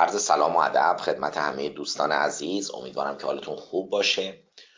عرض سلام و ادب خدمت همه دوستان عزیز. امیدوارم که حالتون خوب باشه.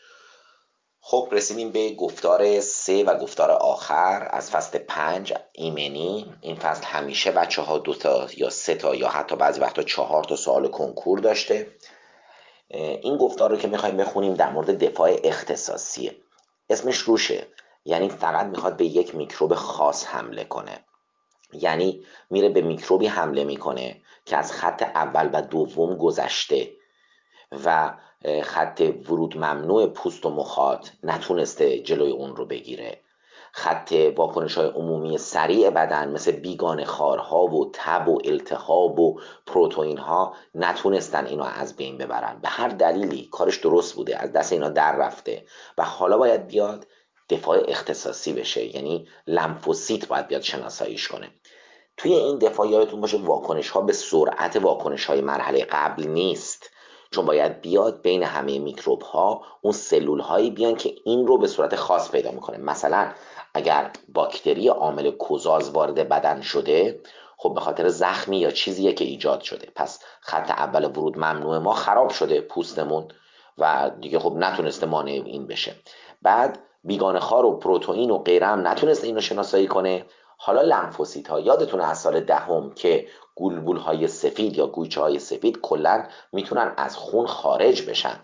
خب رسیدیم به گفتار 3 و گفتار آخر از فصل 5 ایمنی. این فصل همیشه بچه ها 2 تا یا 3 تا یا حتی بعضی وقتا 4 تا سوال کنکور داشته. این گفتار رو که میخوایم بخونیم در مورد دفاع اختصاصیه. اسمش روشه، یعنی فقط میخواد به یک میکروب خاص حمله کنه. یعنی میره به میکروبی حمله میکنه که از خط اول و دوم گذشته و خط ورود ممنوع پوست و مخاط نتونسته جلوی اون رو بگیره. خط واکنش‌های عمومی سریع بدن مثل بیگانه خارها و تب و التهاب و پروتئین ها نتونستن اینا از بین ببرن. به هر دلیلی کارش درست بوده، از دست اینا در رفته و حالا باید بیاد دفاع اختصاصی بشه، یعنی لمفوسیت باید بیاد شناساییش کنه. توی این دفاع یادتون باشه واکنش ها به سرعت واکنش های مرحله قبل نیست، چون باید بیاد بین همه میکروب ها اون سلول هایی بیان که این رو به صورت خاص پیدا میکنه. مثلا اگر باکتری عامل کوزاز وارد بدن شده، خب به خاطر زخمی یا چیزیه که ایجاد شده، پس خط اول ورود ممنوع ما خراب شده، پوستمون، و دیگه خب نتونسته مانع این بشه. بعد بیگانه خار و پروتئین و غیره هم نتونسته اینو شناسایی کنه. حالا لمفوسیت ها، یادتونه از سال دهم که گلبول های سفید یا گویچه های سفید کلا میتونن از خون خارج بشن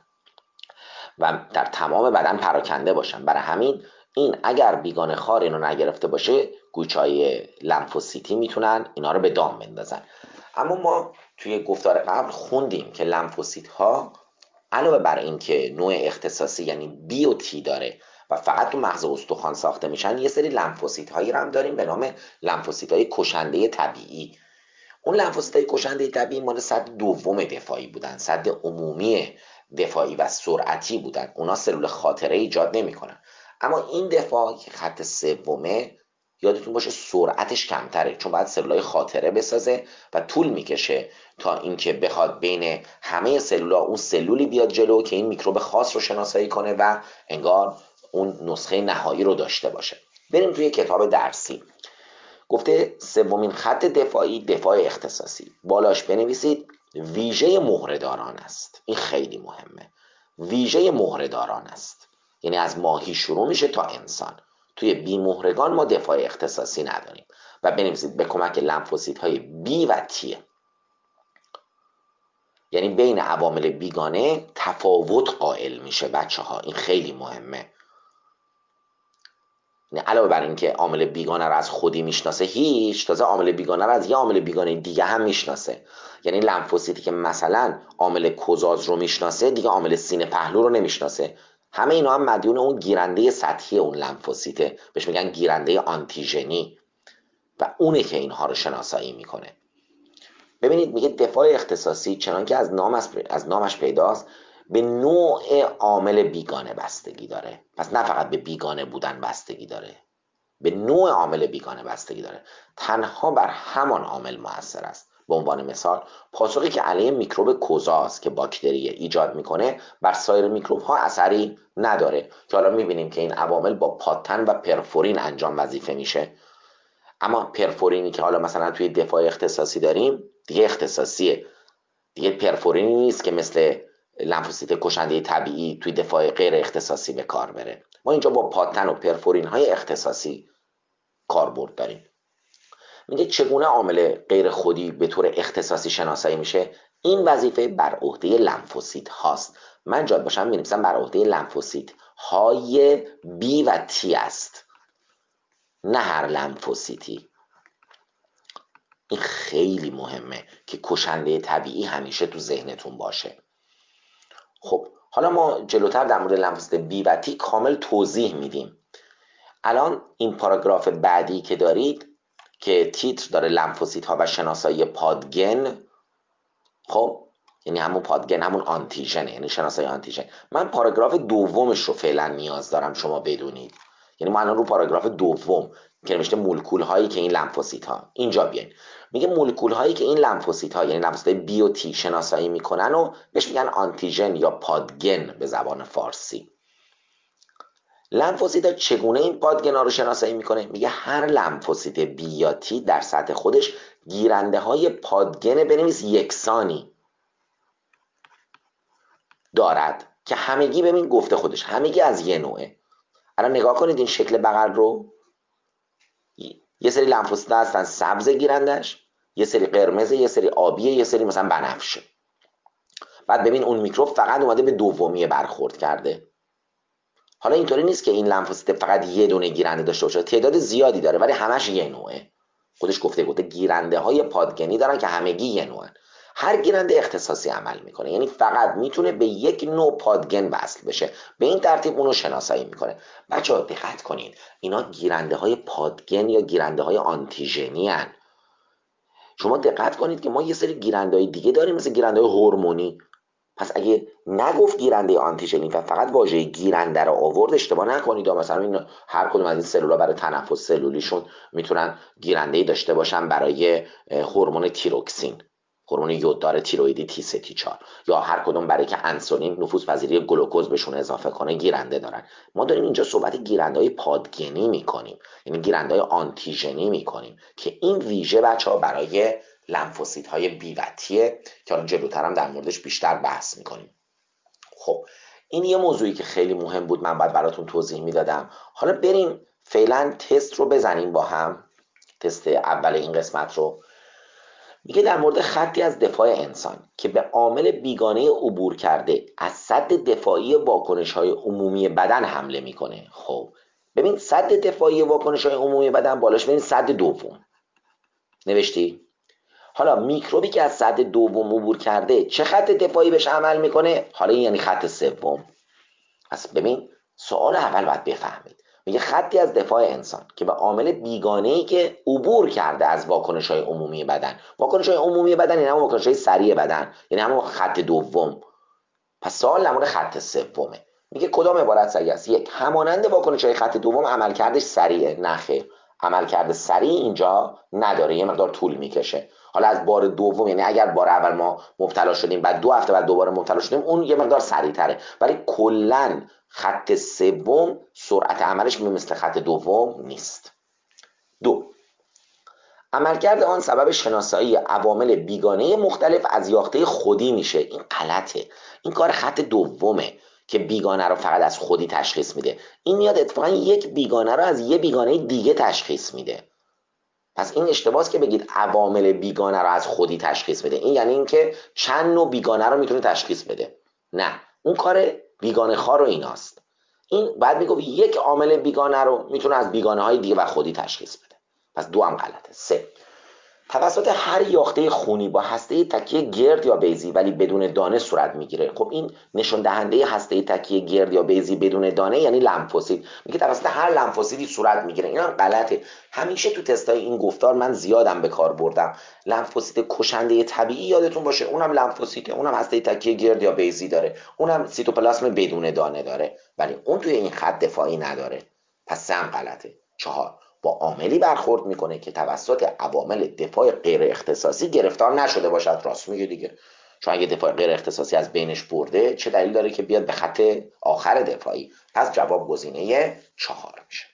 و در تمام بدن پراکنده باشن. برای همین این اگر بیگانه خار اینو نگرفته باشه، گویچه های لمفوسیتی میتونن اینا رو به دام بندازن. اما ما توی گفتار قبل خوندیم که لمفوسیت ها علاوه بر این که نوع اختصاصی یعنی بی و تی داره و فقط تو مغز استخوان ساخته میشن، یه سری لمفوسیت هایی هم داریم به نام لمفوسیت های کشنده طبیعی. اون لمفوسیت های کشنده طبیعی مال سد دوم دفاعی بودن، سد عمومی دفاعی و سرعتی بودن. اونا سلول خاطره ایجاد نمیکنن. اما این دفاع که خط سومه، یادتون باشه سرعتش کمتره، چون باید سلولای خاطره بسازه و طول میکشه تا اینکه بخواد بین همه سلولا اون سلولی بیاد جلو که این میکروب خاص رو شناسایی کنه و انگار اون نسخه نهایی رو داشته باشه. بریم توی کتاب درسی. گفته سومین خط دفاعی دفاع اختصاصی. بالاش بنویسید ویژه مهره‌داران است. این خیلی مهمه. ویژه مهره‌داران است، یعنی از ماهی شروع میشه تا انسان. توی بی مهرگان ما دفاع اختصاصی نداریم. و بنویسید به کمک لمفوسیت های بی و تی، یعنی بین عوامل بیگانه تفاوت قائل میشه بچه ها. این خیلی مهمه. علاوه بر این که عامل بیگانه رو از خودی میشناسه، هیچ تازه عامل بیگانه رو از یه عامل بیگانه دیگه هم میشناسه. یعنی لمفوسیتی که مثلا عامل کوزاز رو میشناسه دیگه عامل سینه پهلو رو نمیشناسه. همه اینا هم مدیون اون گیرنده سطحی اون لمفوسیته، بهش میگن گیرنده آنتیژنی و اونه که اینها رو شناسایی میکنه. ببینید میگه دفاع اختصاصی چنان که از نامش پیداست به نوع عامل بیگانه بستگی داره. پس نه فقط به بیگانه بودن بستگی داره، به نوع عامل بیگانه بستگی داره. تنها بر همان عامل مؤثر است. به عنوان مثال پاسخی که علیه میکروب کوزاز که باکتری ایجاد میکنه بر سایر میکروب ها اثری نداره، که حالا میبینیم که این عوامل با پاتن و پرفورین انجام وظیفه میشه. اما پرفورینی که حالا مثلا توی دفاع اختصاصی داریم دیگه اختصاصیه، دیگه پرفورینی نیست که مثل لمفوسیت کشنده طبیعی توی دفاع غیر اختصاصی به کار بره. ما اینجا با پاتن و پرفورین های اختصاصی کاربرد داریم. میگه چگونه عامل غیر خودی به طور اختصاصی شناسایی میشه؟ این وظیفه بر عهده لمفوسیت هاست. من جاد باشم می‌نویسم بر عهده لمفوسیت های بی و تی است، نه هر لمفوسیتی. این خیلی مهمه که کشنده طبیعی همیشه تو ذهنتون باشه. خب حالا ما جلوتر در مورد لمفوسیت بی و تی کامل توضیح میدیم. الان این پاراگراف بعدی که دارید که تیتر داره لمفوسیت ها و شناسایی پادگن، خب یعنی همون پادگن همون آنتیژنه، یعنی شناسایی آنتیژن. من پاراگراف دومش رو فعلا نیاز دارم شما بدونید. یعنی ما الان رو پاراگراف دوم که نوشته مولکول هایی که این لمفوسیت ها، اینجا بیاین. میگه مولکول هایی که این لمفوسیت ها یعنی لمفوسیت بی و تی شناسایی میکنن و بهش میگن آنتیژن یا پادگن به زبان فارسی. لمفوسیت ها چگونه این پادگنا رو شناسایی میکنه؟ میگه هر لمفوسیت بی یا تی در سطح خودش گیرنده های پادگن بنویس یکسانی دارد که همگی ببین گفته خودش همگی از یه نوعه. الان نگاه کنید این شکل بغل رو، یه سری لنفوسیت هستن سبز گیرندش، یه سری قرمز، یه سری آبیه، یه سری مثلا بنفشه. بعد ببین اون میکروب فقط اومده به دومیه برخورد کرده. حالا اینطوری نیست که این لنفوسیت فقط یه دونه گیرنده داشته باشه، تعداد زیادی داره ولی همش یه نوعه. خودش گفته گیرنده های پادگنی دارن که همگی یه نوعن. هر گیرنده اختصاصی عمل میکنه، یعنی فقط میتونه به یک نوع پادگن وصل بشه، به این ترتیب اونو شناسایی میکنه. بچه‌ها دقت کنید، اینا گیرنده های پادگن یا گیرنده های آنتیژنی هن. شما دقت کنید که ما یه سری گیرنده های دیگه داریم مثل گیرنده های هورمونی. پس اگه نگفت گیرنده آنتیژنی و فقط واژه گیرنده رو آورد اشتباه نکنید. مثلا این هر کدوم از این سلولا برای تنفس سلولیشون میتونن گیرنده‌ای داشته باشن برای هورمون تیروکسین، هورمون یوددار تیروئیدی T3 T4، یا هر کدوم برای که انسولین نفوذ پذیری گلوکوز بهشون اضافه کنه گیرنده دارن. ما داریم اینجا صحبت گیرنده‌های پادگنی میکنیم، یعنی گیرنده‌های آنتیژنی میکنیم که این ویژه بچه‌ها برای لنفوسیت های بیوتیه که حالا جلوتر هم در موردش بیشتر بحث میکنیم. خب این یه موضوعی که خیلی مهم بود، من باید براتون توضیح میدادم. حالا بریم فعلا تست رو بزنیم با هم. تست اول این قسمت رو میگه در مورد خطی از دفاع انسان که به عامل بیگانه عبور کرده از سد دفاعی واکنش های عمومی بدن حمله میکنه. خب ببین سد دفاعی واکنش های عمومی بدن بالاش ببین سد دوم نوشتی. حالا میکروبی که از سد دوم عبور کرده چه خط دفاعی بهش عمل میکنه؟ حالا این یعنی خط سوم. پس ببین سوال اول باید بفهمید، میگه خطی از دفاع انسان که به عامل بیگانه‌ای که عبور کرده از واکنش‌های عمومی بدن. واکنش‌های عمومی بدن یعنی همون واکنش‌های سریع بدن، یعنی همون خط دوم. پس سوال نمونه خط سومه. میگه کدام عبارت صحیح است؟ یک، همانند واکنش‌های خط دوم عملکردش سریعه. نه خیر، عملکرد سریع اینجا نداره، یه مقدار طول میکشه. حالا از بار دوم، یعنی اگر بار اول ما مبتلا شدیم بعد 2 هفته بعد دوباره مبتلا شدیم، اون یه مقدار سریع‌تره، ولی کلاً خط سوم سرعت عملش مثل خط دوم نیست. دو، عملکرد آن سبب شناسایی عوامل بیگانه مختلف از یافته خودی میشه. این غلطه، این کار خط دومه که بیگانه رو فقط از خودی تشخیص میده. این میاد اتفاقا یک بیگانه رو از یه بیگانه دیگه تشخیص میده. پس این اشتباهه که بگید عوامل بیگانه رو از خودی تشخیص بده. این یعنی اینکه چند نوع بیگانه رو میتونه تشخیص بده. نه، اون کار بیگانه خوار و ایناست. این بعد میگه یک عامل بیگانه رو میتونه از بیگانه های دیگه و خودی تشخیص بده. پس دو هم غلطه. سه، توسط هر یاخته خونی با هسته تکیه گرد یا بیضی ولی بدون دانه صورت میگیره. خب این نشون دهنده هسته تکیه گرد یا بیضی بدون دانه یعنی لنفوسیت. میگه توسط هر لنفوسیتی صورت میگیره. این هم غلطه. همیشه تو تستای این گفتار من زیادم به کار بردم. لنفوسیت کشنده طبیعی یادتون باشه، اونم لنفوسیته، اونم هسته تکیه گرد یا بیضی داره، اونم سیتوپلاسم بدون دانه داره، ولی اون توی این خط دفاعی نداره. پس سه هم غلطه. چهار، با عاملی برخورد میکنه که توسط عوامل دفاع غیر اختصاصی گرفتار نشده باشد. راست میگه دیگه، چون اگه دفاع غیر اختصاصی از بینش برده چه دلیل داره که بیاد به خط آخر دفاعی؟ پس جواب گزینه 4 میشه.